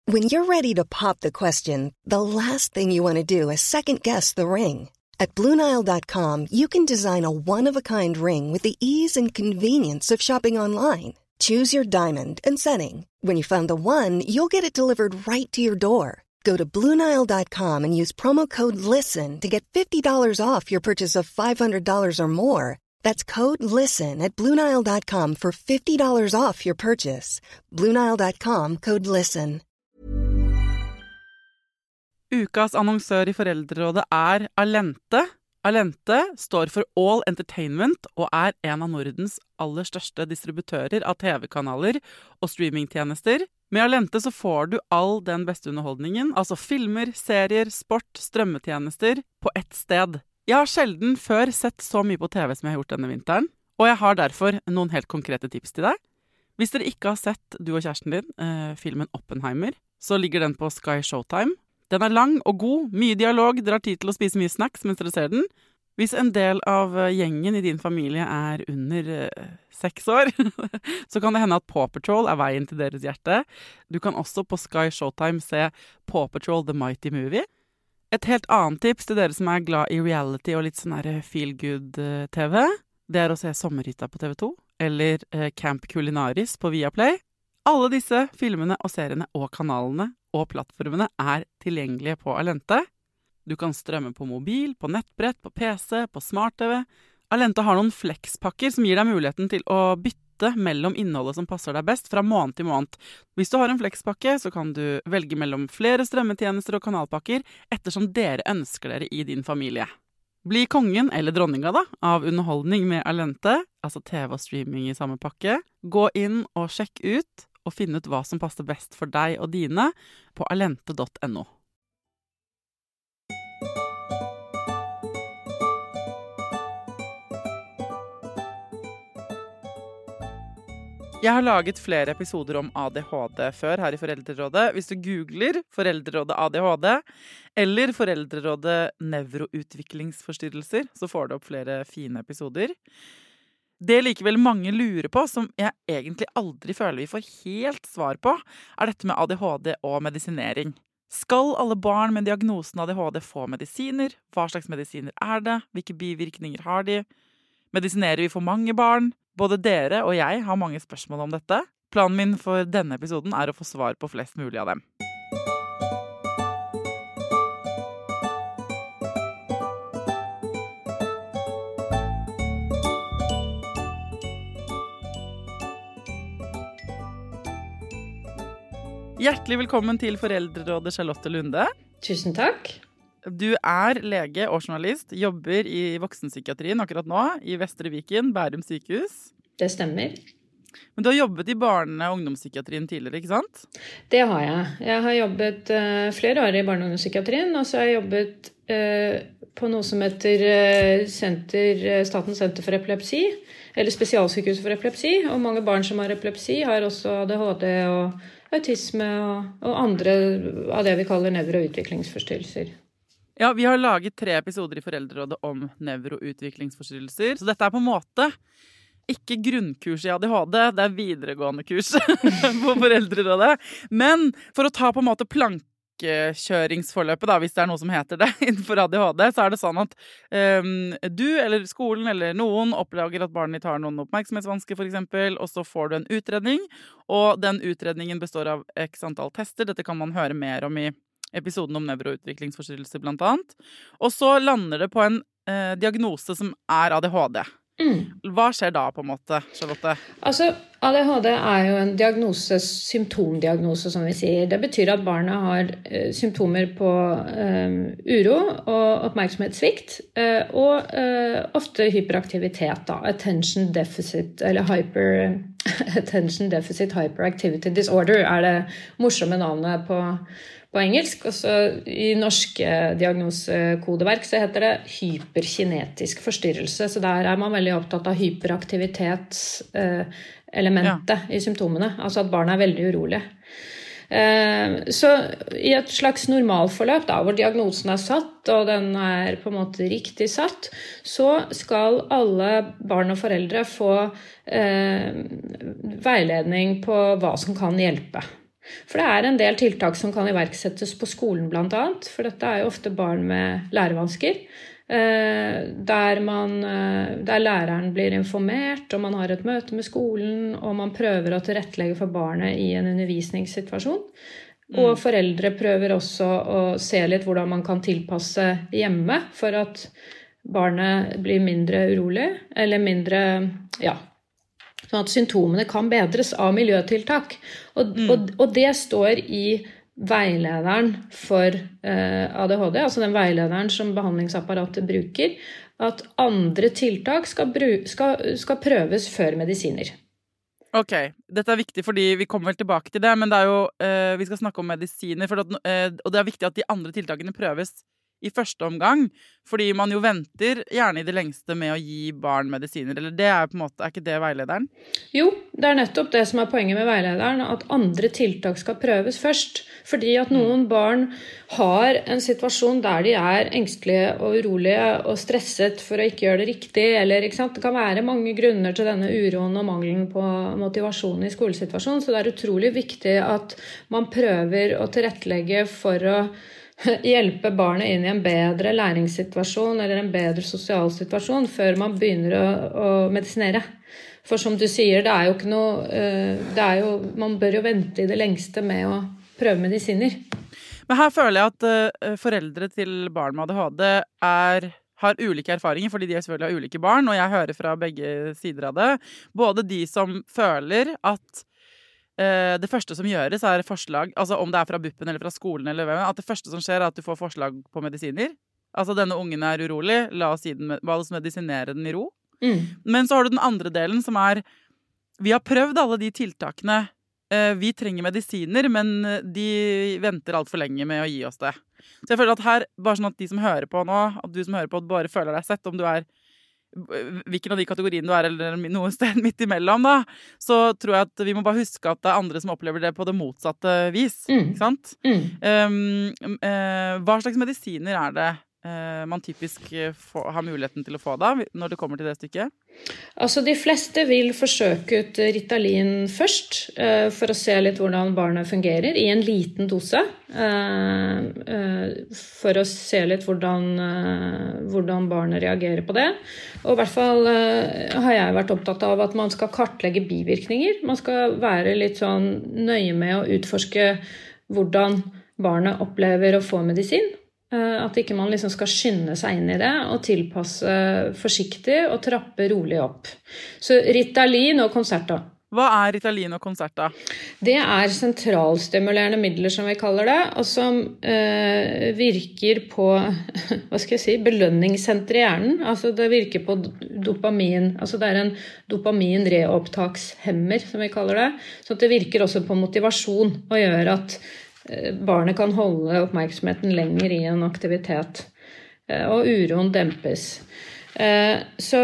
When you're ready to pop the question, the last thing you want to do is second-guess the ring. At BlueNile.com, you can design a one-of-a-kind ring with the ease and convenience of shopping online. Choose your diamond and setting. When you find the one, you'll get it delivered right to your door. Go to BlueNile.com and use promo code LISTEN to get $50 off your purchase of $500 or more. That's code LISTEN at BlueNile.com for $50 off your purchase. BlueNile.com, code LISTEN. Ukas annonsør i Foreldrerådet Allente. Allente står for All Entertainment og en av Nordens aller største distributører av TV-kanaler og streamingtjenester. Med Allente så får du all den beste underholdningen, altså filmer, serier, sport, strømmetjenester, på ett sted. Jeg har sjelden før sett så mye på TV som jeg har gjort denne vinteren, og jeg har derfor noen helt konkrete tips til deg. Hvis dere ikke har sett, du og kjæresten din, filmen Oppenheimer, så ligger den på Sky Showtime. Den lang og god, mye dialog, dere har tid til å spise mye snacks mens dere ser den. Hvis en del av gjengen i din familie under 6 år, så kan det hende at Paw Patrol veien til deres hjerte. Du kan også på Sky Showtime se Paw Patrol The Mighty Movie. Et helt annet tips til dere som glad i reality og litt sånn feel-good-TV, det å se Sommerhytta på TV2, eller Camp Culinaris på Viaplay. Alle disse filmene og seriene og kanalene og plattformene tilgjengelige på Allente. Du kan strømme på mobil, på nettbrett, på PC, på smart-TV. Allente har noen flexpakker som gir deg muligheten til å bytte mellom innholdet som passer deg best fra måned til måned. Hvis du har en flexpakke, så kan du velge mellom flere strømmetjenester og kanalpakker ettersom dere ønsker dere i din familie. Bli kongen eller dronninga av underholdning med Allente, altså TV og streaming i samme pakke. Gå inn og sjekk ut og finne ut hva som passer best for deg og dine på allente.no. Jeg har laget flere episoder om ADHD før her i Foreldrerådet. Hvis du googler Foreldrerådet ADHD eller Foreldrerådet nevroutviklingsforstyrrelser, så får du opp flere fine episoder. Det likevel mange lurer på, som jeg egentlig aldri føler vi får helt svar på, dette med ADHD og medisinering. Skal alle barn med diagnosen ADHD få medisiner? Hva slags medisiner det? Hvilke bivirkninger har de? Medisinerer vi for mange barn? Både dere og jeg har mange spørsmål om dette. Planen min for denne episoden å få svar på flest mulig av dem. Hjertelig velkommen til Foreldrerådet, Charlotte Lunde. Tusen takk. Du lege og journalist, jobber i voksenpsykiatrien akkurat nå, i Vestre Viken, Bærum sykehus. Det stemmer. Men du har jobbet i barne- og ungdomspsykiatrien tidligere, ikke sant? Det har jeg. Jeg har jobbet flere år i barne- og ungdomspsykiatrien, og så har jeg jobbet på noe som heter Statens senter for epilepsi, eller spesialsykehus for epilepsi, og mange barn som har epilepsi har også ADHD og autisme og andre av det vi kaller nevroutviklingsforstyrrelser. Ja, vi har laget 3 episoder i Foreldrerådet om nevroutviklingsforstyrrelser, så dette på en måte ikke grunnkurs i ADHD, det videregående kurs på Foreldrerådet. Men for å ta på en måte plankekjøringsforløpet, hvis det noe som heter det innenfor ADHD, så det sånn at du eller skolen eller noen oppdager at barnet ditt har noen oppmerksomhetsvansker for eksempel, og så får du en utredning, og den utredningen består av x antall tester. Dette kan man høre mer om i episoden om nevroutviklingsforstyrrelser blant annet. Og så lander det på en diagnose som ADHD. Hva skjer da på en måte, Charlotte? Altså, ADHD jo en diagnose, symptomdiagnose som vi sier. Det betyr at barnet har symptomer på uro og oppmerksomhetssvikt, og ofte hyperaktivitet da. Attention deficit, eller attention deficit hyperactivity disorder det morsomme navnet på engelsk. Også i norske diagnosekodeverk så heter det hyperkinetisk forstyrrelse, så der man veldig opptatt av hyperaktivitetselementet i symptomene, altså at barna veldig urolige. Så i et slags normalforløp da, hvor diagnosen satt, og den på en måte riktig satt, så skal alle barn og foreldre få veiledning på hva som kan hjelpe. For det en del tiltak som kan iverksettes på skolen blant annet, for dette jo ofte barn med lærevansker, der læreren blir informert, og man har et møte med skolen, og man prøver å tilrettelegge for barnet i en undervisningssituasjon. Og foreldre prøver også å se litt hvordan man kan tilpasse hjemme for at barnet blir mindre urolig, eller mindre, sånn at symptomene kan bedres av miljøtiltak. Og det står i veilederen for ADHD, altså den veilederen som behandlingsapparatet bruker, at andre tiltak skal prøves før medisiner. Ok, dette viktig fordi vi kommer vel tilbake til det, men det jo, vi skal snakke om medisiner, og det viktig at de andre tiltakene prøves i første omgang, fordi man jo venter gjerne i det lengste med å gi barn medisiner, eller det på en måte, ikke det veilederen? Jo, det nettopp det som poenget med veilederen, at andre tiltak skal prøves først, fordi at noen barn har en situasjon der de engstelige og urolige og stresset for å ikke gjøre det riktig, eller ikke sant? Det kan være mange grunner til denne uroen og mangelen på motivasjon i skolesituasjonen, så det utrolig viktig at man prøver å tilrettelegge for å hjelpe barnet inn i en bedre læringssituasjon eller en bedre sosial situasjon før man begynner å medisinere. For som du sier, det jo ikke noe, man bør jo vente i det lengste med å prøve medisiner. Men her føler jeg at foreldre til barn med ADHD har ulike erfaringer, fordi de selvfølgelig har ulike barn, og jeg hører fra begge sider av det. Både de som føler at det første som gjøres forslag, altså om det fra BUPen eller fra skolen eller hvem, at det første som skjer at du får forslag på medisiner. Altså denne ungen urolig, la oss medisinere den i ro. Men så har du den andre delen som vi har prøvd alle de tiltakene, vi trenger medisiner, men de venter alt for lenge med å gi oss det. Så jeg føler at her, bare sånn at de som hører på nå, at du som hører på bare føler deg sett, om du hvilken av de kategoriene du eller noen sted midt imellom da, så tror jeg at vi må bare huske at det andre som opplever det på det motsatte vis, ikke sant? Hva slags medisiner det man typisk har muligheten til å få da, når det kommer til det stykket? Altså de fleste vil forsøke ut Ritalin først, for å se litt hvordan barnet fungerer, i en liten dose, for å se litt hvordan barnet reagerer på det. Og i hvert fall har jeg vært opptatt av at man skal kartlegge bivirkninger. Man skal være litt sånn nøye med å utforske hvordan barnet opplever å få medisin. At ikke man liksom skal skynde seg inn i det og tilpasse forsiktig og trappe rolig opp. Så Ritalin og Concerta. Hva Ritalin og Concerta? Det sentralstimulerende midler som vi kaller det, og som virker på, belønningssenter i hjernen. Altså det virker på dopamin, altså det en dopamin-reopptakshemmer som vi kaller det. Så det virker også på motivasjon og gjør at barnet kan holde oppmerksomheten lenger i en aktivitet, og uroen dempes. Så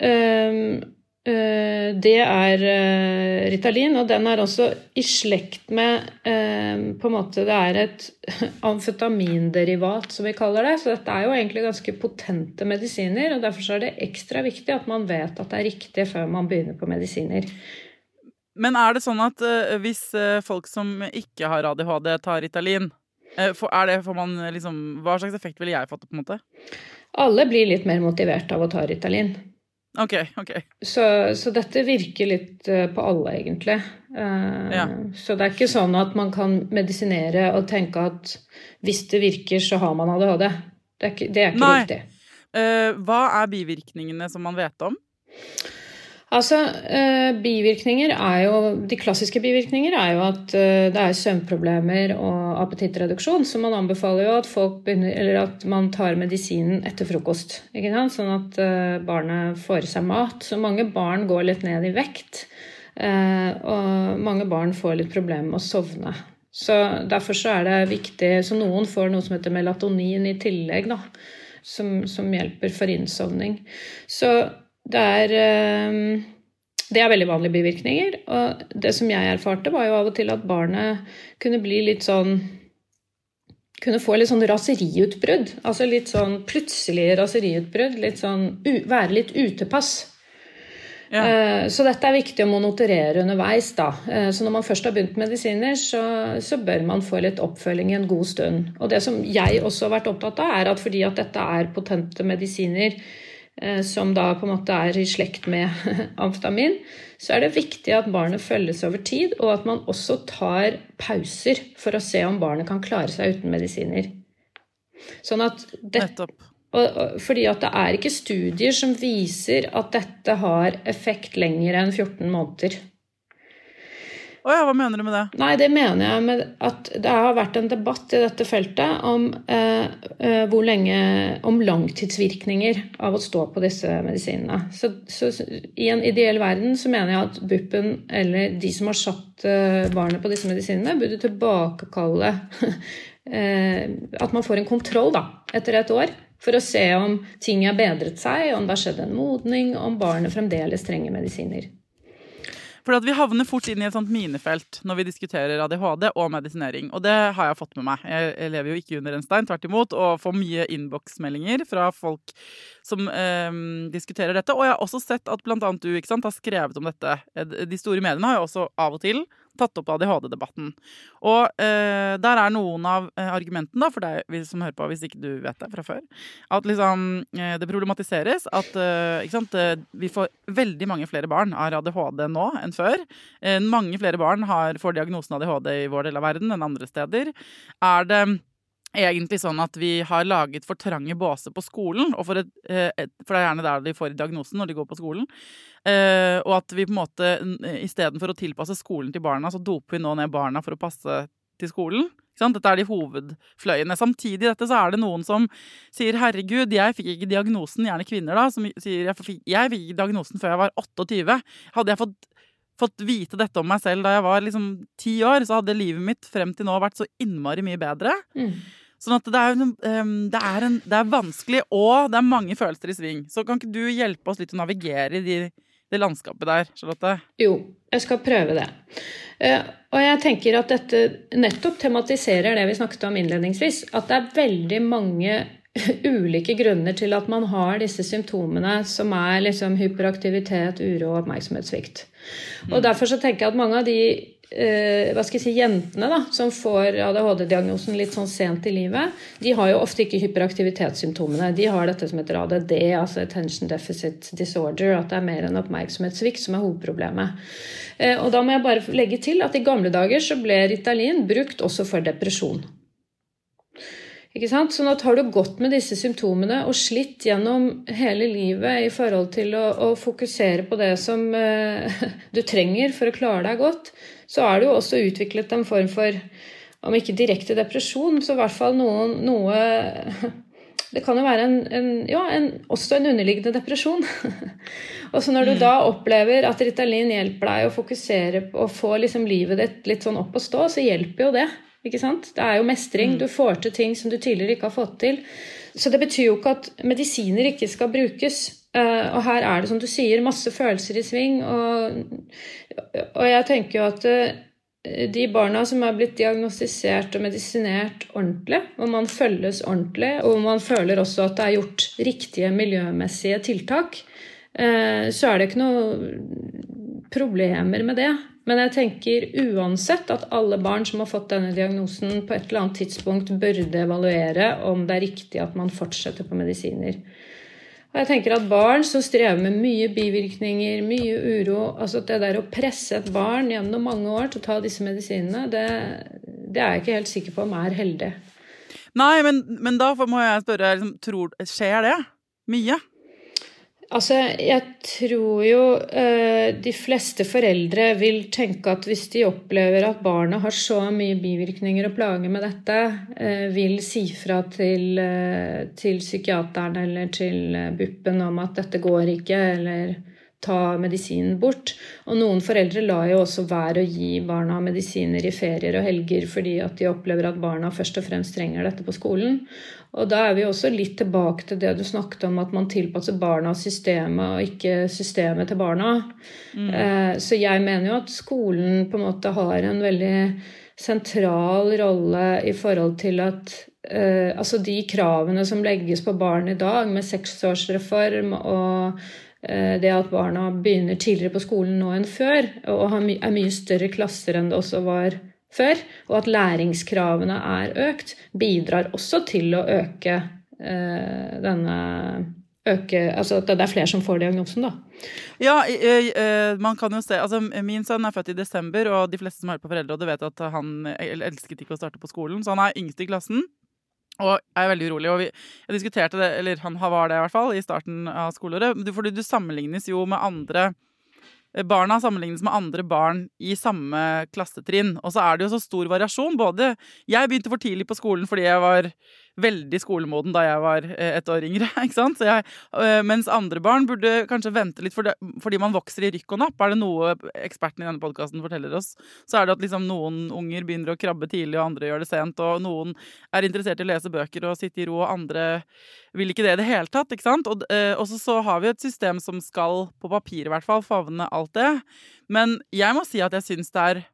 det Ritalin, og den også i slekt med, på en måte, det et amfetaminderivat, som vi kaller det, så dette jo egentlig ganske potente medisiner, og derfor det ekstra viktig at man vet at det riktig før man begynner på medisiner. Men det sånn at hvis folk som ikke har ADHD tar Ritalin, får man liksom, hva slags effekt ville jeg fått på en måte? Alle blir litt mer motivert av å ta Ritalin. Ok. Så dette virker litt på alle egentlig. Så det ikke sånn at man kan medisinere og tenke at hvis det virker så har man ADHD. Det ikke riktig. Hva bivirkningene som man vet om? Altså, bivirkninger de klassiske bivirkninger jo at det søvnproblemer og appetittreduksjon, så man anbefaler jo at folk begynner, eller at man tar medisinen etter frokost, ikke sant? Sånn at barnet får seg mat. Så mange barn går litt ned i vekt, og mange barn får litt problemer med å sovne. Så derfor så det viktig, så noen får noe som heter melatonin i tillegg da, som hjelper for innsovning. Så det veldig vanlige bivirkninger, og det som jeg erfarte var jo av og til at barnet kunne bli litt sånn, kunne få litt sånn raseriutbrudd, altså litt sånn plutselig raseriutbrudd, litt sånn, være litt utepass. Så dette viktig å monitorere underveis da. Så når man først har begynt medisiner, så bør man få litt oppfølging I en god stund. Og det som jeg også har vært opptatt av at fordi at dette potente medisiner, som da på en måte I slekt med amfetamin, så det viktig at barnet følges over tid, og at man også tar pauser for å se om barnet kan klare seg uten medisiner. Sånn at fordi at det ikke studier som viser at dette har effekt lenger enn 14 måneder. Hva mener du med det? Nei, det mener jeg med at det har vært en debatt I dette feltet om hvor lenge, om langtidsvirkninger av å stå på disse medisinene. Så I en ideell verden så mener jeg at BUPen eller de som har satt barnet på disse medisinene burde tilbakekalle at man får en kontroll da, etter et år. For å se om ting har bedret seg, om det har skjedd en modning, om barnet fremdeles trenger medisiner. For at vi havner fort inn I et sånt minefelt når vi diskuterer ADHD og medisinering, og det har jeg fått med meg. Jeg lever jo ikke under en stein, tvert imot, og får mye innboksmeldinger fra folk som diskuterer dette, og jeg har også sett at blant annet du, ikke sant, har skrevet om dette. De store mediene har jo også av og til tatt opp ADHD-debatten. Og der noen av argumentene, da, for deg som hører på, hvis ikke du vet det fra før, at liksom, det problematiseres at ikke sant, vi får veldig mange flere barn av ADHD nå enn før. Mange flere barn får diagnosen ADHD I vår del av verden enn andre steder. Det egentlig sånn at vi har laget for trange båser på skolen, og for det gjerne der de får diagnosen når de går på skolen, og at vi på en måte, I stedet for å tilpasse skolen til barna, så doper vi nå ned barna for å passe til skolen. Dette de hovedfløyene. Samtidig dette så det noen som sier, herregud, jeg fikk ikke diagnosen, gjerne kvinner da, som sier, jeg fikk ikke diagnosen før jeg var 28. Hadde jeg fått vite dette om meg selv da jeg var liksom 10 år, så hadde livet mitt frem til nå vært så innmari mye bedre. Sånn at det vanskelig, og det mange følelser I sving. Så kan ikke du hjelpe oss litt å navigere I det landskapet der, Charlotte? Jo, jeg skal prøve det. Og jeg tenker at dette nettopp tematiserer det vi snakket om innledningsvis, at det veldig mange ulike grunner til at man har disse symptomene som liksom hyperaktivitet, uro og oppmerksomhetssvikt. Og derfor så tenker jeg at mange av de jentene da, som får ADHD-diagnosen litt sånn sent I livet, de har jo ofte ikke hyperaktivitetssymptomene. De har dette som heter ADD, altså Attention Deficit Disorder, at det mer enn oppmerksomhetssvikt som hovedproblemet. Og da må jeg bare legge til at I gamle dager så ble Ritalin brukt også for depresjon. Ikke sant? Sånn at har du gått med disse symptomene og slitt gjennom hele livet I forhold til å fokusere på det som du trenger for å klare deg godt, så det jo også utviklet en form for, om ikke direkte depresjon, så I hvert fall noe det kan jo være også en underliggende depresjon. Og så når du da opplever at Ritalin hjelper deg å fokusere på å få liksom livet ditt litt sånn opp og stå, så hjelper jo det. Ikke sant? Det jo mestring, du får til ting som du tidligere ikke har fått til. Så det betyr jo ikke at medisiner ikke skal brukes. Og her det, som du sier, masse følelser I sving. Og jeg tenker jo at de barna som blitt diagnostisert og medisinert ordentlig, og man følges ordentlig, og man føler også at det gjort riktige miljømessige tiltak, så det ikke noe problemer med det. Men jeg tenker uansett at alle barn som har fått denne diagnosen på et eller annet tidspunkt burde evaluere om det riktig at man fortsetter på medisiner. Og jeg tenker at barn som strever med mye bivirkninger, mye uro, altså det der å presse et barn gjennom mange år til å ta disse medisinene, det jeg ikke helt sikker på om heldig. Nei, men da må jeg spørre, skjer det mye? Altså, jeg tror jo de fleste foreldre vil tenke at hvis de opplever at barnet har så mye bivirkninger og plager med dette, vil si fra til psykiateren eller til BUPen om at dette går ikke, eller ta medisinen bort. Og noen foreldre lar jo også være å gi barna medisiner I ferier og helger fordi at de opplever at barna først og fremst trenger dette på skolen. Og da vi også litt tilbake til det du snakket om, at man tilpasser barna systemet og ikke systemet til barna. Så jeg mener jo at skolen på en måte har en veldig sentral rolle I forhold til at altså de kravene som legges på barn I dag med 6-årsreform og det at barna begynner tidligere på skolen nå enn før, og mye større klasser enn det også var før, og at læringskravene økt, bidrar også til å øke altså at det flere som får diagnosen da. Ja, man kan jo se, altså min sønn født i desember, og de fleste som hører på Foreldrerådet vet at han elsket ikke å starte på skolen, så han yngst i klassen, og veldig urolig, og jeg diskuterte det, eller han var det i hvert fall, i starten av skoleåret, fordi du sammenlignes jo med andre barna sammenlignes med andre barn i samme klassetrinn, og så det jo så stor variasjon, både jeg begynte for tidlig på skolen fordi jeg var veldig skolemoden da jeg var 1 år yngre, ikke sant? Så mens andre barn burde kanskje vente litt fordi man vokser i rykk og napp. Det noe eksperten i denne podcasten forteller oss, så det at liksom noen unger begynner å krabbe tidlig, og andre gjør det sent, og noen interessert i å lese bøker og sitte i ro, og andre vil ikke det i det hele tatt, ikke sant? Og så har vi et system som skal, på papir i hvert fall, favne alt det. Men jeg må si at jeg synes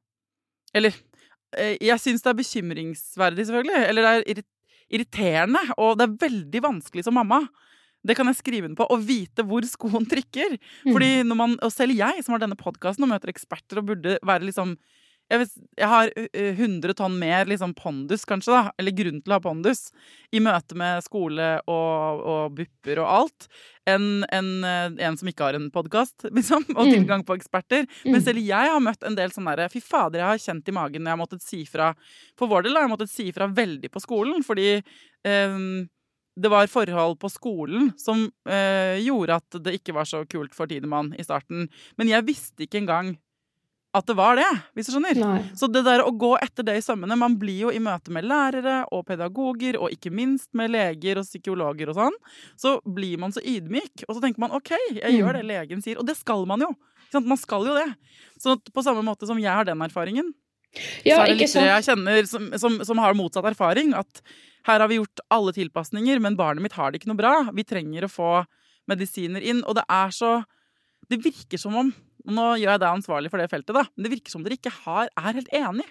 jeg synes det bekymringsverdig selvfølgelig, eller det irriterende, og det veldig vanskelig som mamma. Det kan jeg skrive den på, å vite hvor skoen trykker. Fordi og selv jeg, som har denne podcasten, og møter eksperter, og burde være liksom, jeg har 100 tonn mer liksom pondus kanskje da, eller grunn til å ha pondus, i møte med skole og bupper og alt, enn en som ikke har en podcast, liksom, og tilgang på eksperter. Men selv jeg har møtt en del sånn der, fy fader, jeg har kjent i magen når jeg måttet si fra, for vår del har jeg måttet si fra veldig på skolen, fordi det var forhold på skolen som gjorde at det ikke var så kult for Tidemann i starten. Men jeg visste ikke engang at det var det, hvis du skjønner. Nei. Så det der å gå etter det i sømmene, man blir jo i møte med lærere og pedagoger, og ikke minst med leger og psykologer og sånn, så blir man så ydmyk, og så tenker man, ok, jeg gjør det legen sier, og det skal man jo. Man skal jo det. Så på samme måte som jeg har den erfaringen, så det litt jeg kjenner som har motsatt erfaring, at her har vi gjort alle tilpasninger, men barnet mitt har det ikke noe bra. Vi trenger å få medisiner inn, og det virker som om, nå gjør jeg deg ansvarlig for det feltet da, men det virker som dere ikke helt enig.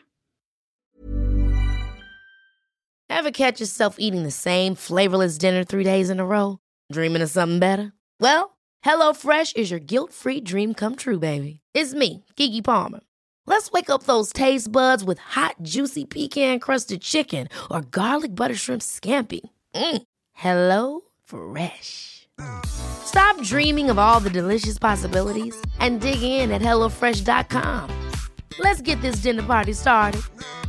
Ever catch yourself eating the same flavorless dinner 3 days in a row? Dreaming of something better? Well, HelloFresh is your guilt-free dream come true, baby. It's me, Keke Palmer. Let's wake up those taste buds with hot, juicy pecan-crusted chicken or garlic butter shrimp scampi. Hello Fresh. Stop dreaming of all the delicious possibilities and dig in at HelloFresh.com. Let's get this dinner party started.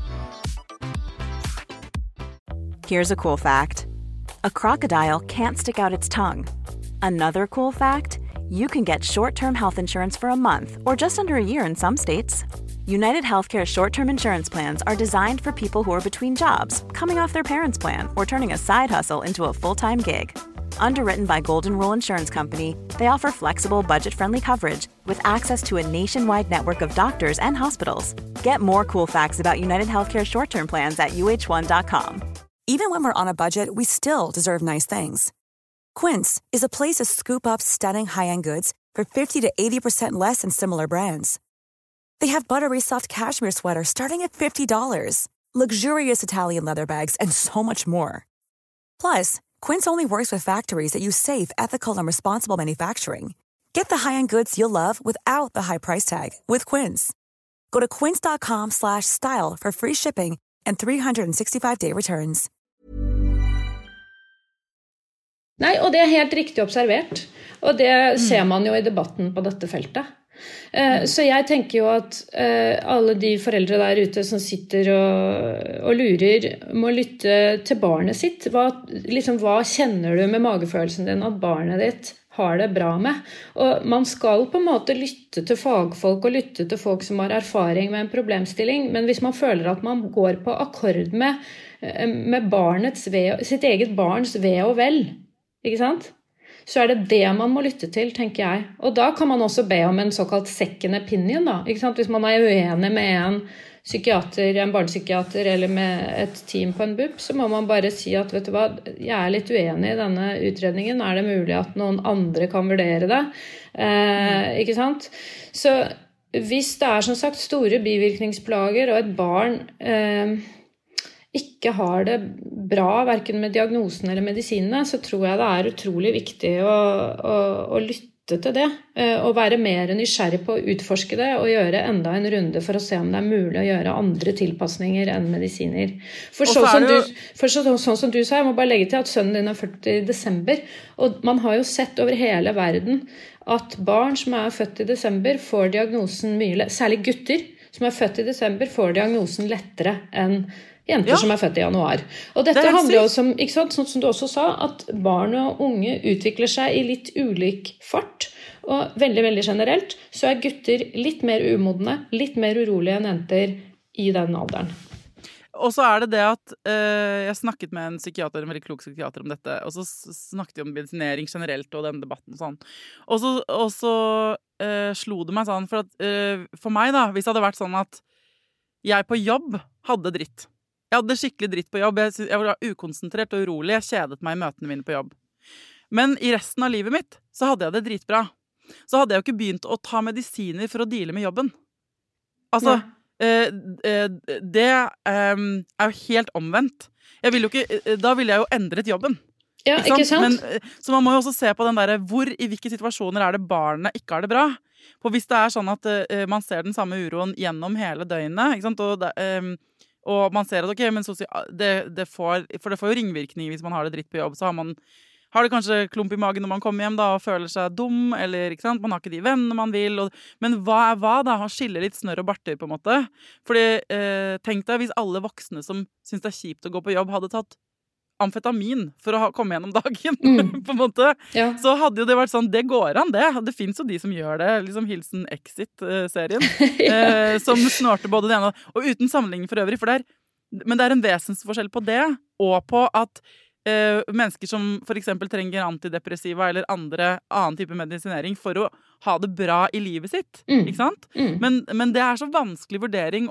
Here's a cool fact. A crocodile can't stick out its tongue. Another cool fact, you can get short-term health insurance for a month or just under a year in some states. United Healthcare short-term insurance plans are designed for people who are between jobs, coming off their parents' plan, or turning a side hustle into a full-time gig. Underwritten by Golden Rule Insurance Company, they offer flexible, budget-friendly coverage with access to a nationwide network of doctors and hospitals. Get more cool facts about United Healthcare short-term plans at uh1.com. Even when we're on a budget, we still deserve nice things. Quince is a place to scoop up stunning high-end goods for 50 to 80% less than similar brands. They have buttery soft cashmere sweaters starting at $50, luxurious Italian leather bags, and so much more. Plus, Quince only works with factories that use safe, ethical, and responsible manufacturing. Get the high-end goods you'll love without the high price tag with Quince. Go to quince.com/style for free shipping and 365-day returns. Nei, og det helt riktig observert. Og det ser man jo i debatten på dette feltet. Så jeg tenker jo at alle de foreldre der ute som sitter og lurer, må lytte til barnet sitt. Hva kjenner du med magefølelsen din at barnet ditt har det bra med? Og man skal på en måte lytte til fagfolk og lytte til folk som har erfaring med en problemstilling, men hvis man føler at man går på akkord med sitt eget barns ve og vel, ikke sant? Så det det man må lytte til, tenker jeg. Og da kan man også be om en såkalt second opinion, da. Ikke sant? Hvis man uenig med en psykiater, en barnepsykiater, eller med et team på en BUP, så må man bare si at, vet du hva, jeg litt uenig i denne utredningen. Det mulig at noen andre kan vurdere det? Ikke sant? Så hvis det som sagt store bivirkningsplager, og et barn ikke har det bra, hverken med diagnosen eller medisinene, så tror jeg det utrolig viktig å lytte til det, og være mer nysgjerrig på å utforske det, og gjøre enda en runde for å se om det mulig å gjøre andre tilpasninger enn medisiner. For sånn som du sa, jeg må bare legge til at sønnen din født i desember, og man har jo sett over hele verden at barn som født i desember får diagnosen særlig gutter som født i desember får diagnosen lettere enn jenter som født i januar. Og dette handler jo om, ikke sant, sånn som du også sa, at barn og unge utvikler seg i litt ulik fart, og veldig, veldig generelt, så gutter litt mer umodne, litt mer urolige enn jenter i den alderen. Og så det at jeg snakket med en psykiater, en veldig klok psykiater om dette, og så snakket vi om medisinering generelt og den debatten og sånn. Og så slo det meg sånn, for meg da, hvis det hadde vært sånn at jeg på jobb hadde dritt. Jeg hadde skikkelig dritt på jobb, jeg var ukonsentrert og urolig, jeg kjedet meg i møtene mine på jobb. Men i resten av livet mitt så hadde jeg det dritbra. Så hadde jeg jo ikke begynt å ta medisiner for å deale med jobben. Altså, det jo helt omvendt. Da ville jeg jo endret jobben. Ja, ikke sant? Men, så man må jo også se på den der, i hvilke situasjoner det barnet ikke har det bra. For hvis det sånn at man ser den samme uroen gjennom hele døgnet, ikke sant? Og man ser at men det får jo ringvirkninger hvis man har det dritt på jobb, så har det kanskje klump i magen når man kommer hjem da, og føler seg dum, eller ikke sant? Man har ikke de vennene man vil. Men hva da? Han skiller litt snørr og barter på en måte. Fordi tenk deg hvis alle voksne som synes det kjipt å gå på jobb, hadde tatt amfetamin for å komme gjennom dagen, på en måte. Ja. Så hadde jo det vært sånn, det går an det. Det finnes jo de som gjør det, liksom Hilsen Exit-serien, som snorter både det ene og uten sammenligning for øvrig, men det en vesensforskjell på det, og på at mennesker som for eksempel trenger antidepressiva eller annen type medisinering for å ha det bra i livet sitt, ikke sant? Men det så vanskelig vurdering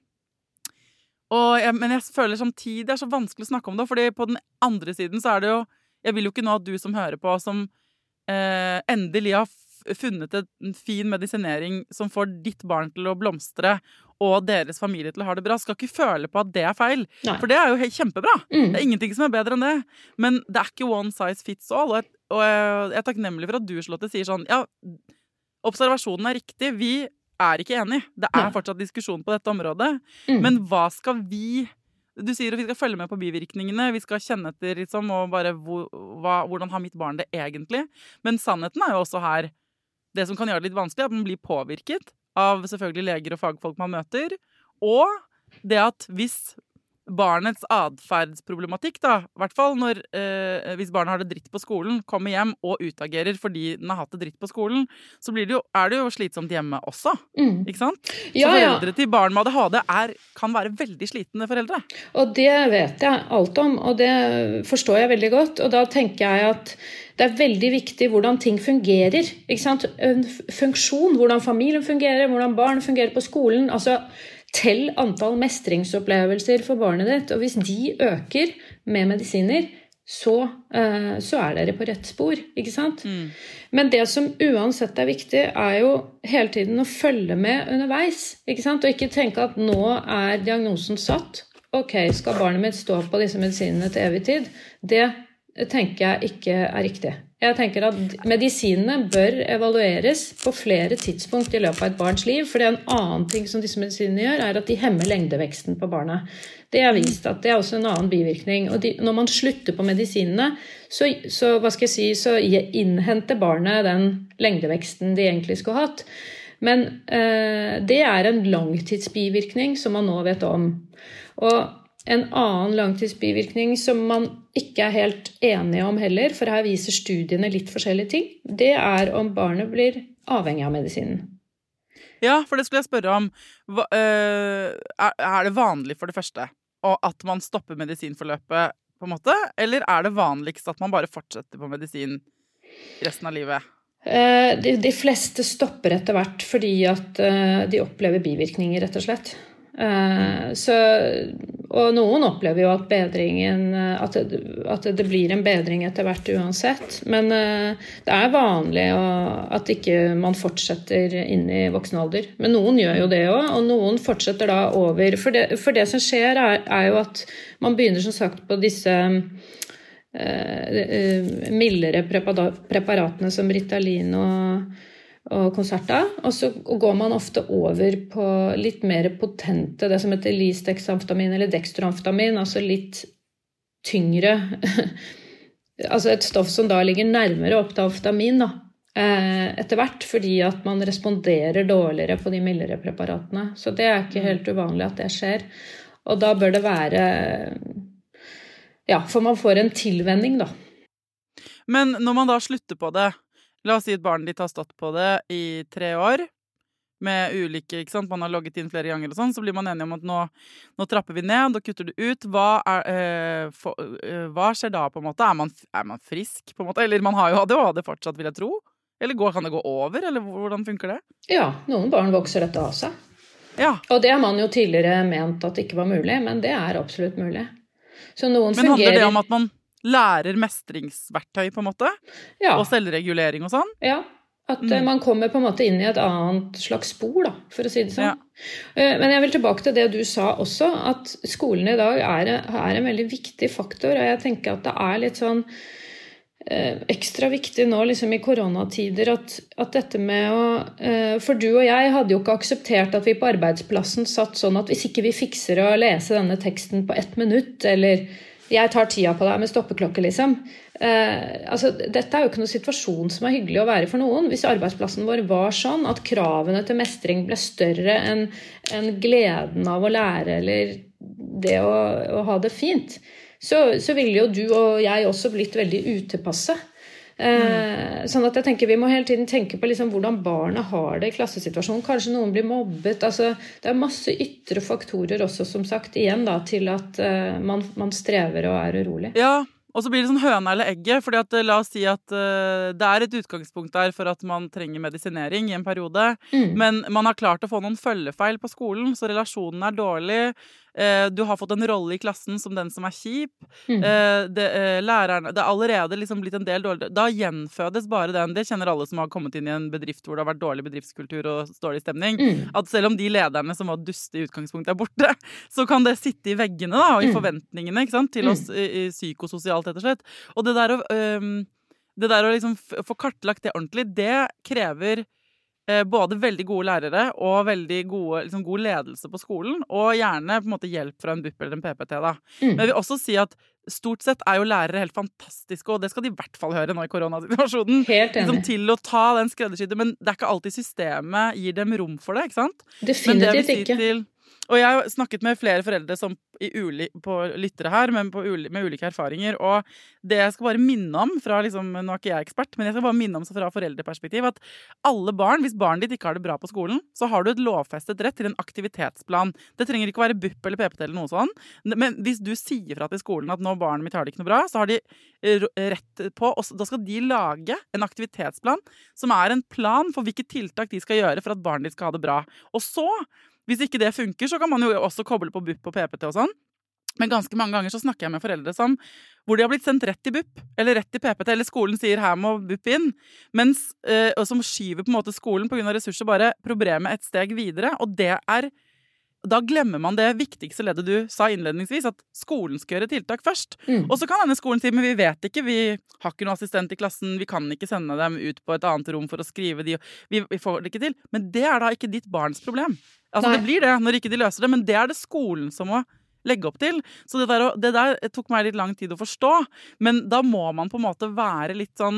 men jeg føler samtidig det så vanskelig å snakke om det, fordi på den andre siden så det jo, jeg vil jo ikke nå at du som hører på, som endelig har funnet en fin medisinering som får ditt barn til å blomstre, og deres familie til å ha det bra, skal ikke føle på at det feil. Nei. For det jo helt kjempebra. Det ingenting som bedre enn det. Men det ikke one size fits all, og jeg takknemlig for at du, Charlotte, sier sånn, ja, observasjonen riktig, vi ikke enige. Det fortsatt diskusjon på dette området. Men hva skal vi... Du sier at vi skal følge med på bivirkningene, vi skal kjenne etter, liksom, og bare hvordan har mitt barn det egentlig? Men sannheten jo også her, det som kan gjøre det litt vanskelig, at man blir påvirket av selvfølgelig leger og fagfolk man møter, og det at hvis barnets adferdsproblematikk, da, i hvert fall hvis barnet har det dritt på skolen, kommer hjem og utagerer fordi den har hatt det dritt på skolen, så det jo slitsomt hjemme også, ikke sant? Så foreldre til barn med ADHD kan være veldig slitne foreldre. Og det vet jeg alt om, og det forstår jeg veldig godt, og da tenker jeg at det veldig viktig hvordan ting fungerer, ikke sant? En funksjon, hvordan familien fungerer, hvordan barn fungerer på skolen, altså tell antall mestringsopplevelser for barnet ditt, og hvis de øker med medisiner, så dere på rett spor, ikke sant? Men det som uansett viktig, jo hele tiden å følge med underveis, ikke sant? Og ikke tenke at nå diagnosen satt, ok, skal barnet mitt stå på disse medisinene til evig tid? Det tenker jeg ikke riktig. Jeg tenker at medisinene bør evalueres på flere tidspunkt i løpet av et barns liv, for en annen ting som disse medisinene gjør, at de hemmer lengdeveksten på barnet. Det vist at det også en annen bivirkning. Og når man slutter på medisinene, så innhenter barnet den lengdeveksten de egentlig skulle ha hatt. Men det en langtidsbivirkning som man nå vet om. Og en annen langtidsbivirkning som man ikke helt enige om heller, for her viser studiene litt forskjellige ting, det om barnet blir avhengig av medisinen. Ja, for det skulle jeg spørre om. Det vanlig for det første at man stopper medisinforløpet på en måte, eller det vanligst at man bare fortsetter på medisin resten av livet? De fleste stopper etter hvert fordi at de opplever bivirkninger, rett og slett. Og noen opplever jo at at det blir en bedring etter hvert uansett, men det vanlig at ikke man fortsetter inn i voksen alder, men noen gjør jo det også, og noen fortsetter da over, for det som skjer jo at man begynner som sagt på disse mildere preparatene som Ritalin og Concerta, og så går man ofte over på litt mer potente, det som heter lisdexamfetamin eller dextroamfetamin, altså litt tyngre, altså et stoff som da ligger nærmere opp til amfetamin da, etter hvert, fordi at man responderer dårligere på de mildere preparatene. Så det ikke helt uvanlig at det skjer. Og da bør det være, ja, for man får en tilvenning da. Men når man da slutter på det, la oss si at barnet ditt har stått på det i 3 år, med ulike, ikke sant, man har logget inn flere ganger og sånn, så blir man enige om at nå trapper vi ned, og kutter det ut. Hva skjer da på en måte? Er man frisk på en måte? Eller man har jo ADHD fortsatt, vil jeg tro? Eller kan det gå over, eller hvordan funker det? Ja, noen barn vokser dette av seg. Ja. Og det har man jo tidligere ment at det ikke var mulig, men det absolutt mulig. Så noen men handler det om at man lærer mestringsverktøy på en måte? Ja. Og selvregulering og sånn? Ja, at man kommer på en måte inn i et annet slags spor da, for å si det sånn. Ja. Men jeg vil tilbake til det du sa også, at skolen i dag er en veldig viktig faktor, og jeg tenker at det litt sånn ekstra viktig nå liksom i koronatider at dette med for du og jeg hadde jo ikke akseptert at vi på arbeidsplassen satt sånn at hvis ikke vi fikser å lese denne teksten på 1 minutt, eller jeg tar tida på deg med stoppeklokke liksom. Altså, dette jo ikke noen situasjon som hyggelig å være for noen. Hvis arbeidsplassen vår var sånn at kravene til mestring ble større enn gleden av å lære eller det å ha det fint, så ville jo du og jeg også blitt veldig utilpasse. Sånn at jeg tenker vi må hele tiden tenke på liksom hvordan barnet har det i klassesituasjonen. Kanskje noen blir mobbet. Altså, det masse ytre faktorer også, som sagt, igjen da, til at man strever og urolig. Ja, og så blir det sånn høna eller egget, fordi at la oss si at det et utgangspunkt der for at man trenger medisinering i en periode, men man har klart å få noen følgefeil på skolen, så relasjonen dårlig. Du har fått en rolle i klassen som den som kjip. Læreren, det allerede liksom blitt en del dårlig. Da gjenfødes bare den. Det kjenner alle som har kommet inn i en bedrift hvor det har vært dårlig bedriftskultur og dårlig stemning. At selv om de lederne som var duste i utgangspunktet borte, så kan det sitte i veggene da, og i forventningene, ikke sant, til oss i psykososialt rett og slett. Og det der å liksom få kartlagt det ordentlig, det krever både veldig gode lærere og veldig liksom god ledelse på skolen, og gjerne på en måte hjelp fra en BUP eller en PPT da. Men jeg vil også si at stort sett jo lærere helt fantastiske, og det skal de i hvert fall høre nå i koronasituasjonen. Helt enig. Liksom til å ta den skreddersydde, men det ikke alltid systemet gir dem rom for det, ikke sant? Definitivt ikke. Og jeg har snakket med flere foreldre som på lyttere her, men med ulike erfaringer, og det jeg skal bare minne om fra, liksom, nå ikke jeg ekspert, men jeg skal bare minne om fra foreldreperspektiv, at alle barn, hvis barnet ditt ikke har det bra på skolen, så har du et lovfestet rett til en aktivitetsplan. Det trenger ikke å være BUP eller PPT eller noe sånn, men hvis du sier fra til skolen at nå barnet mitt har det ikke noe bra, så har de rett på, og da skal de lage en aktivitetsplan, som en plan for hvilke tiltak de skal gjøre for at barnet ditt skal ha det bra. Og så, hvis ikke det funker, så kan man jo også koble på BUP og PPT og sånn. Men ganske mange ganger så snakker jeg med foreldre hvor de har blitt sendt rett til BUP, eller rett til PPT, eller skolen sier her må BUP inn, og som skyver på en måte skolen på grunn av ressurser bare problemet et steg videre, og det da glemmer man det viktigste leddet du sa innledningsvis, at skolen skal gjøre tiltak først. Og så kan denne skolen si, men vi vet ikke, vi har ikke noen assistent i klassen, vi kan ikke sende dem ut på et annet rom for å skrive de, vi får det ikke til. Men det da ikke ditt barns problem. Altså det blir det når ikke de løser det, men det det skolen som må legge opp til. Så det der tok meg litt lang tid å forstå, men da må man på en måte være litt sånn,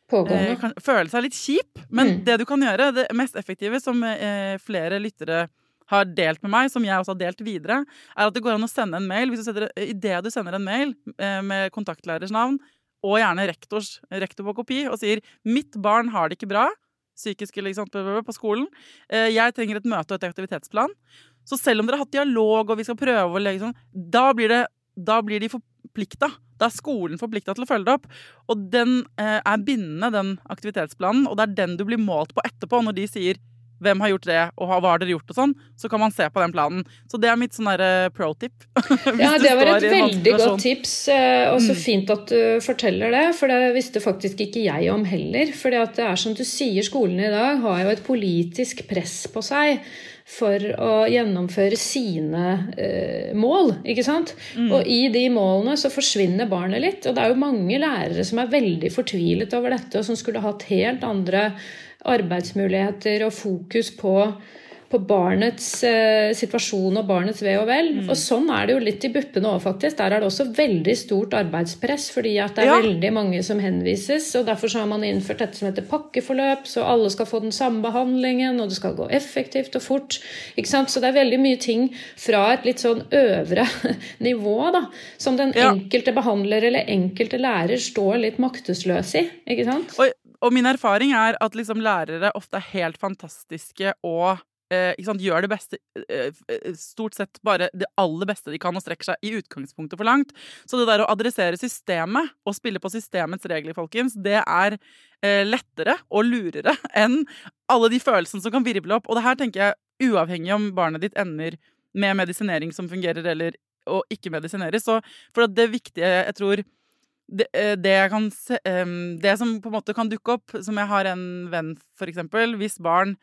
føle seg litt kjip, men det du kan gjøre, det mest effektive som flere lyttere har delt med meg, som jeg også har delt videre, at det går an å sende en mail. I det du sender en mail med kontaktlærers navn, og gjerne rektor på kopi, og sier, mitt barn har det ikke bra, psykisk liksom, på skolen, jeg trenger et møte og et aktivitetsplan. Så selv om dere har hatt dialog, og vi skal prøve å legge sånn, da blir de forpliktet. Da skolen forpliktet til å følge det opp. Og den bindende, den aktivitetsplanen, og det den du blir målt på etterpå, når de sier, hvem har gjort det, og hva har dere gjort og sånn, så kan man se på den planen. Så det mitt sånn der pro-tip. Ja, det var et veldig godt tips, og så fint at du forteller det, for det visste faktisk ikke jeg om heller. Fordi at det som du sier, skolen i dag har jo et politisk press på seg for å gjennomføre sine mål, ikke sant? Og i de målene så forsvinner barnet litt, og det jo mange lærere som veldig fortvilet over dette, og som skulle hatt helt andre arbeidsmuligheter og fokus på barnets situasjon og barnets ve og vel. Og sånn det jo litt i buppene også faktisk. Der det også veldig stort arbeidspress, fordi at det veldig mange som henvises, og derfor så har man innført dette som heter pakkeforløp, så alle skal få den samme behandlingen, og det skal gå effektivt og fort. Ikke sant? Så det veldig mye ting fra et litt sånn øvre nivå, da, som den enkelte behandler eller enkelte lærer står litt maktesløs i, ikke sant? Og min erfaring at liksom lærere ofte helt fantastiske og ikke sant, gjør det beste, stort sett bare det aller beste de kan og strekker seg i utgangspunktet for langt. Så det der å adressere systemet og spille på systemets regler, folkens, det lettere og lurere enn alle de følelsene som kan virvle opp. Og det her tenker jeg uavhengig om barnet ditt ender med medisinering som fungerer eller å ikke medisinere. Så for det viktige, jeg tror det som på en måte kan dukke opp, som jeg har en venn for eksempel, hvis barn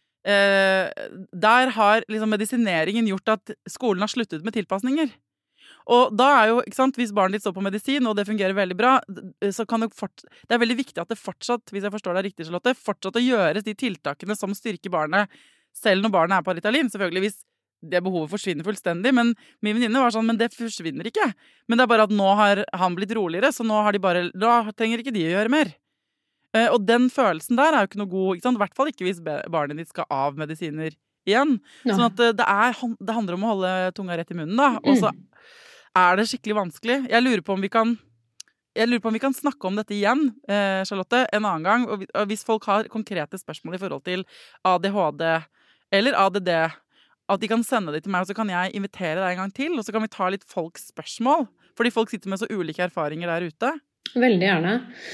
der har liksom medisineringen gjort at skolen har sluttet med tilpasninger. Og da jo, ikke sant, hvis barnet ditt står på medisin, og det fungerer veldig bra, så kan det veldig viktig at det fortsatt, hvis jeg forstår deg riktig, Charlotte, fortsatt å gjøres de tiltakene som styrker barnet, selv når barnet på Ritalin. Selvfølgelig hvis det behovet forsvinner fullstendig, men min venninne var sånn, men det forsvinner ikke. Men det bare at nå har han blitt roligere, så nå har da trenger ikke de å gjøre mer. Og den følelsen der jo ikke noe god, ikke sant? I hvert fall ikke hvis barnet ditt skal av medisiner igjen. No. Sånn at det handler om å holde tunga rett i munnen da, og så det skikkelig vanskelig. Jeg lurer på om vi kan snakke om dette igjen, Charlotte, en annen gang, og hvis folk har konkrete spørsmål i forhold til ADHD eller ADD, at de kan sende det til meg, og så kan jeg invitere deg en gang til, og så kan vi ta litt folks spørsmål, fordi folk sitter med så ulike erfaringer der ute. Veldig gjerne.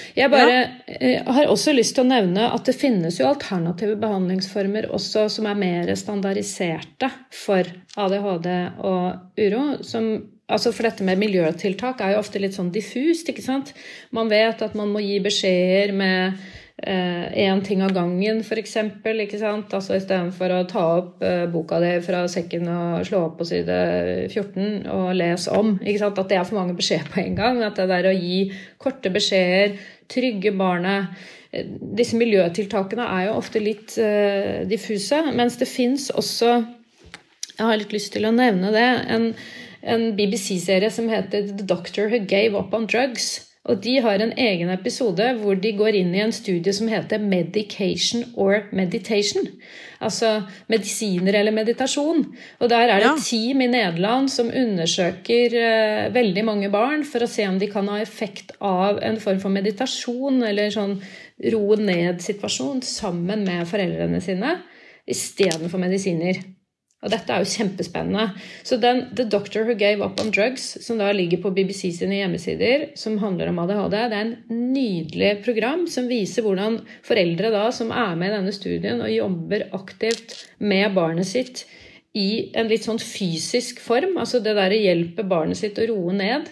Jeg har også lyst til å nevne at det finnes jo alternative behandlingsformer også som mer standardiserte for ADHD og uro, altså for dette med miljøtiltak jo ofte litt sånn diffust, ikke sant? Man vet at man må gi beskjeder med en ting av gangen, for eksempel, ikke sant? Altså i stedet for å ta opp boka di fra sekken og slå opp på side 14 og lese om, ikke sant? At det for mange beskjeder på en gang, at det der å gi korte beskjeder, trygge barnet, disse miljøtiltakene jo ofte litt diffuse, mens det finnes også, jeg har litt lyst til å nevne det, en BBC-serie som heter The Doctor Who Gave Up on Drugs. Og de har en egen episode hvor de går inn i en studie som heter Medication or Meditation. Altså medisiner eller meditasjon. Og der det et team i Nederland som undersøker veldig mange barn for å se om de kan ha effekt av en form for meditasjon eller sånn roe ned situasjon sammen med foreldrene sine i stedet for medisiner. Og dette jo kjempespennende. Så The Doctor Who Gave Up on Drugs, som da ligger på BBC sine hjemmesider, som handler om ADHD, det en nydelig program som viser hvordan foreldre da, som med i denne studien og jobber aktivt med barnet sitt i en litt sånn fysisk form, altså det der hjelper barnet sitt å roe ned,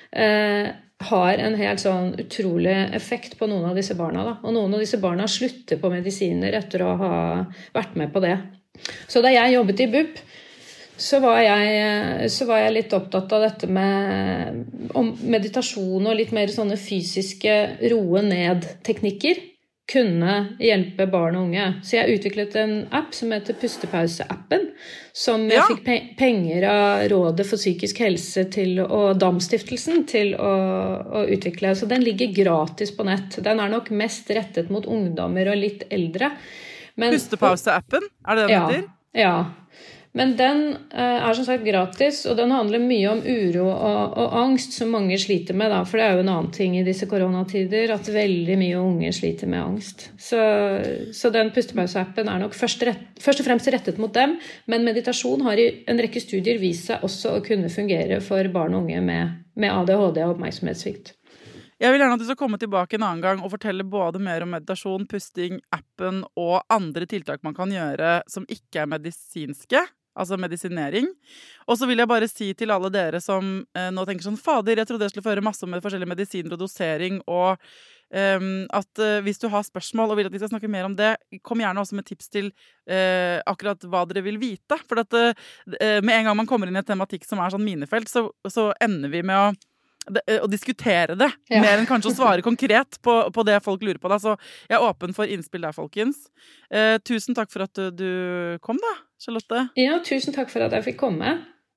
har en helt sånn utrolig effekt på noen av disse barna. Da. Og noen av disse barna slutter på medisiner etter å ha vært med på det. Så da jeg jobbet i BUP, så var jeg litt opptatt av dette om meditasjon og litt mer sånne fysiske roe ned teknikker kunne hjelpe barn og unge. Så jeg utviklet en app som heter Pustepause-appen, som jeg fikk penger av Rådet for psykisk helse og Dam-stiftelsen til å utvikle. Så den ligger gratis på nett. Den nok mest rettet mot ungdommer og litt eldre. Pustepause-appen, det den heter? Ja. Men den som sagt gratis, og den handler mye om uro og angst som mange sliter med, da, for det jo en annen ting i disse koronatider, at veldig mye unge sliter med angst. Så den Pustepause-appen nok først og fremst rettet mot dem, men meditasjon har i en rekke studier vist seg også å kunne fungere for barn og unge med ADHD og oppmerksomhetssvikt. Jeg vil gjerne at du skal komme tilbake en annen gang og fortelle både mer om meditasjon, pusting, appen og andre tiltak man kan gjøre som ikke er medisinske, altså medisinering. Og så vil jeg bare si til alle dere som nå tenker sånn, fader, jeg trodde jeg skulle få høre masse om forskjellige medisiner og dosering, og at hvis du har spørsmål og vil at vi skal snakke mer om det, kom gjerne også med tips til akkurat hva dere vil vite. For at med en gang man kommer inn i en tematikk som er sånn minefelt, så ender vi med å diskutere det, mer enn kanskje å svare konkret på det folk lurer på. Da. Så jeg er åpen for innspill der, folkens. Tusen takk for at du kom da, Charlotte. Ja, tusen takk for at jeg fikk komme.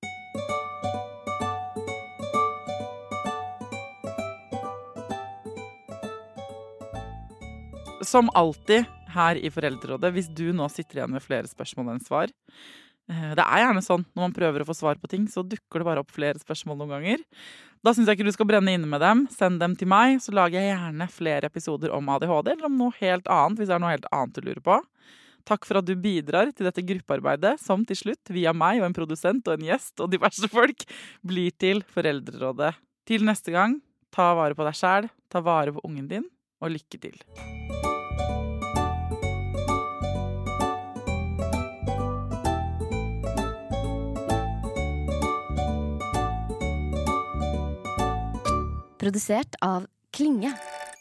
Som alltid her i Foreldrerådet, hvis du nå sitter igjen med flere spørsmål enn svar, det er gjerne sånn, når man prøver å få svar på ting, så dukker det bare opp flere spørsmål noen ganger. Da synes jeg ikke du skal brenne inne med dem. Send dem til meg, så lager jeg gjerne flere episoder om ADHD, eller om noe helt annet, hvis det er noe helt annet du lurer på. Takk for at du bidrar til dette gruppearbeidet, som til slutt, via meg og en produsent og en gjest og diverse folk, blir til Foreldrerådet. Til neste gang, ta vare på deg selv, ta vare på ungen din, og lykke til. Produsert av Klinge.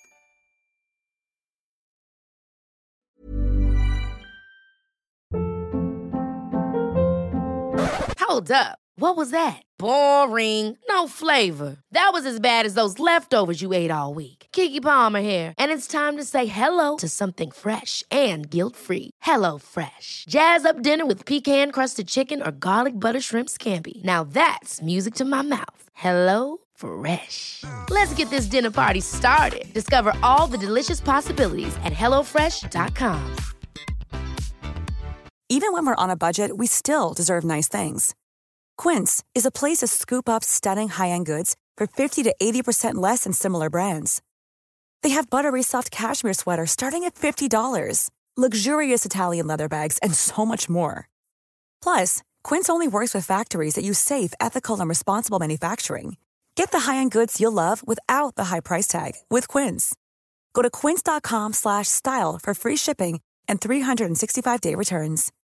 Hold up. What was that? Boring. No flavor. That was as bad as those leftovers you ate all week. Keke Palmer here, and it's time to say hello to something fresh and guilt-free. Hello Fresh. Jazz up dinner with pecan-crusted chicken or garlic butter shrimp scampi. Now that's music to my mouth. Hello Fresh. Let's get this dinner party started. Discover all the delicious possibilities at HelloFresh.com. Even when we're on a budget, we still deserve nice things. Quince is a place to scoop up stunning high-end goods for 50 to 80% less than similar brands. They have buttery soft cashmere sweaters starting at $50, luxurious Italian leather bags, and so much more. Plus, Quince only works with factories that use safe, ethical, and responsible manufacturing. Get the high-end goods you'll love without the high price tag with Quince. Go to quince.com/style for free shipping and 365-day returns.